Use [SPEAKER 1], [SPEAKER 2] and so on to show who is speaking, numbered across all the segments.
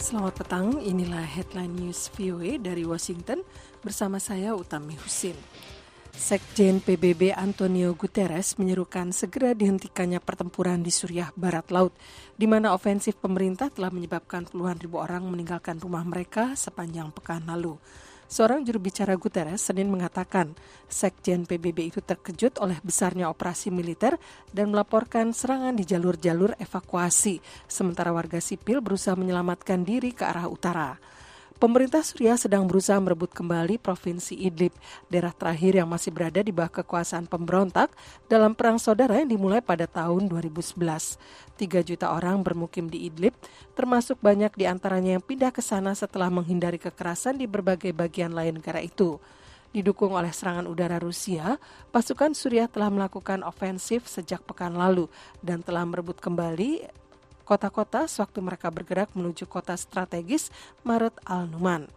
[SPEAKER 1] Selamat petang, inilah Headline News VOA dari Washington bersama saya Utami Husin. Sekjen PBB Antonio Guterres menyerukan segera dihentikannya pertempuran di Suriah Barat Laut, di mana ofensif pemerintah telah menyebabkan puluhan ribu orang meninggalkan rumah mereka sepanjang pekan lalu. Seorang juru bicara Guterres Senin mengatakan, Sekjen PBB itu terkejut oleh besarnya operasi militer dan melaporkan serangan di jalur-jalur evakuasi, sementara warga sipil berusaha menyelamatkan diri ke arah utara. Pemerintah Suriah sedang berusaha merebut kembali Provinsi Idlib, daerah terakhir yang masih berada di bawah kekuasaan pemberontak dalam perang saudara yang dimulai pada tahun 2011. 3 juta orang bermukim di Idlib, termasuk banyak di antaranya yang pindah ke sana setelah menghindari kekerasan di berbagai bagian lain negara itu. Didukung oleh serangan udara Rusia, pasukan Suriah telah melakukan ofensif sejak pekan lalu dan telah merebut kembali kota-kota sewaktu mereka bergerak menuju kota strategis Maret al-Numan.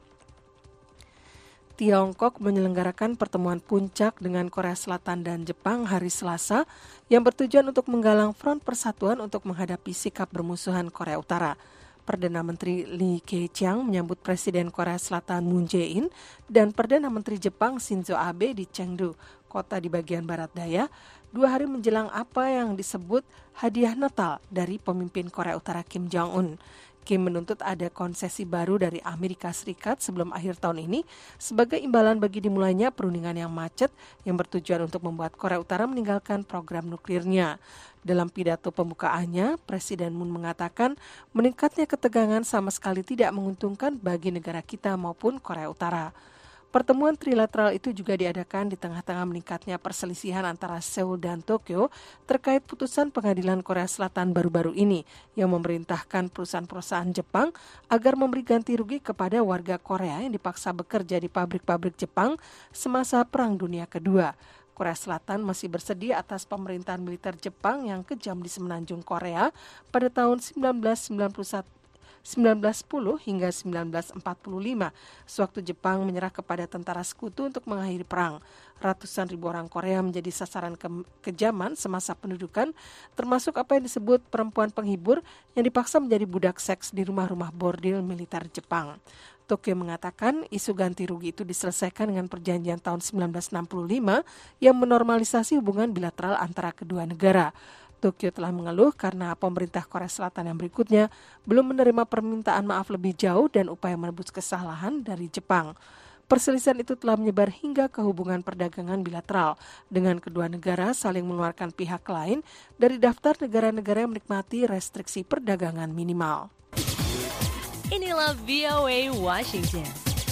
[SPEAKER 1] Tiongkok menyelenggarakan pertemuan puncak dengan Korea Selatan dan Jepang hari Selasa yang bertujuan untuk menggalang front persatuan untuk menghadapi sikap bermusuhan Korea Utara. Perdana Menteri Li Keqiang menyambut Presiden Korea Selatan Moon Jae-in dan Perdana Menteri Jepang Shinzo Abe di Chengdu, kota di bagian barat daya, 2 hari menjelang apa yang disebut hadiah Natal dari pemimpin Korea Utara Kim Jong-un. Kim menuntut ada konsesi baru dari Amerika Serikat sebelum akhir tahun ini sebagai imbalan bagi dimulainya perundingan yang macet yang bertujuan untuk membuat Korea Utara meninggalkan program nuklirnya. Dalam pidato pembukaannya, Presiden Moon mengatakan meningkatnya ketegangan sama sekali tidak menguntungkan bagi negara kita maupun Korea Utara. Pertemuan trilateral itu juga diadakan di tengah-tengah meningkatnya perselisihan antara Seoul dan Tokyo terkait putusan pengadilan Korea Selatan baru-baru ini yang memerintahkan perusahaan-perusahaan Jepang agar memberi ganti rugi kepada warga Korea yang dipaksa bekerja di pabrik-pabrik Jepang semasa Perang Dunia Kedua. Korea Selatan masih bersedia atas pemerintahan militer Jepang yang kejam di semenanjung Korea pada tahun 1910 hingga 1945, sewaktu Jepang menyerah kepada tentara sekutu untuk mengakhiri perang. Ratusan ribu orang Korea menjadi sasaran kejaman semasa pendudukan, termasuk apa yang disebut perempuan penghibur yang dipaksa menjadi budak seks di rumah-rumah bordil militer Jepang. Tokyo mengatakan isu ganti rugi itu diselesaikan dengan perjanjian tahun 1965 yang menormalisasi hubungan bilateral antara kedua negara. Tokyo telah mengeluh karena pemerintah Korea Selatan yang berikutnya belum menerima permintaan maaf lebih jauh dan upaya menebus kesalahan dari Jepang. Perselisihan itu telah menyebar hingga ke hubungan perdagangan bilateral dengan kedua negara saling mengeluarkan pihak lain dari daftar negara-negara yang menikmati restriksi perdagangan minimal.
[SPEAKER 2] Inilah VOA Washington.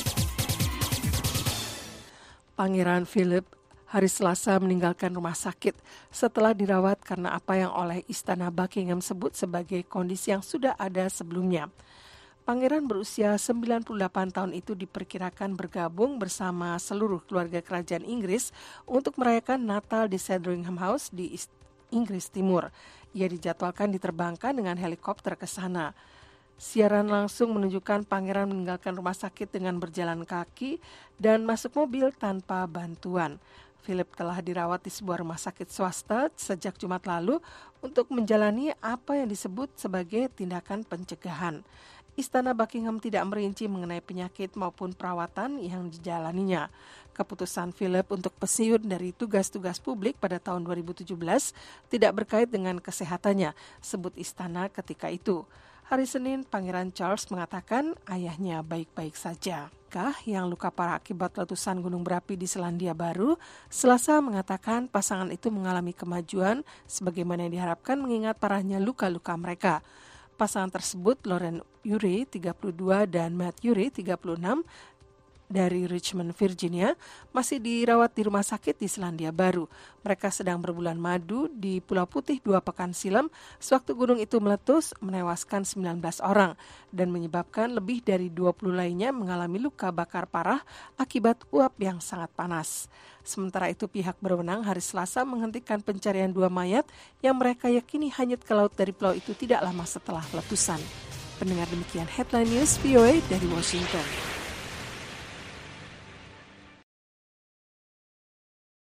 [SPEAKER 1] Pangeran Philip hari Selasa meninggalkan rumah sakit setelah dirawat karena apa yang oleh Istana Buckingham sebut sebagai kondisi yang sudah ada sebelumnya. Pangeran berusia 98 tahun itu diperkirakan bergabung bersama seluruh keluarga kerajaan Inggris untuk merayakan Natal di Sandringham House di Inggris Timur. Ia dijadwalkan diterbangkan dengan helikopter ke sana. Siaran langsung menunjukkan pangeran meninggalkan rumah sakit dengan berjalan kaki dan masuk mobil tanpa bantuan. Philip telah dirawat di sebuah rumah sakit swasta sejak Jumat lalu untuk menjalani apa yang disebut sebagai tindakan pencegahan. Istana Buckingham tidak merinci mengenai penyakit maupun perawatan yang dijalaninya. Keputusan Philip untuk pensiun dari tugas-tugas publik pada tahun 2017 tidak berkait dengan kesehatannya, sebut istana ketika itu. Hari Senin, Pangeran Charles mengatakan ayahnya baik-baik saja. Yang luka parah akibat letusan gunung berapi di Selandia Baru, Selasa mengatakan pasangan itu mengalami kemajuan sebagaimana yang diharapkan mengingat parahnya luka-luka mereka. Pasangan tersebut, Lauren Urey, 32, dan Matt Urey, 36, dari Richmond, Virginia, masih dirawat di rumah sakit di Selandia Baru. Mereka sedang berbulan madu di Pulau Putih 2 pekan silam sewaktu gunung itu meletus menewaskan 19 orang dan menyebabkan lebih dari 20 lainnya mengalami luka bakar parah akibat uap yang sangat panas. Sementara itu pihak berwenang hari Selasa menghentikan pencarian 2 mayat yang mereka yakini hanyut ke laut dari pulau itu tidak lama setelah letusan. Pendengar, demikian Headline News VOA dari Washington.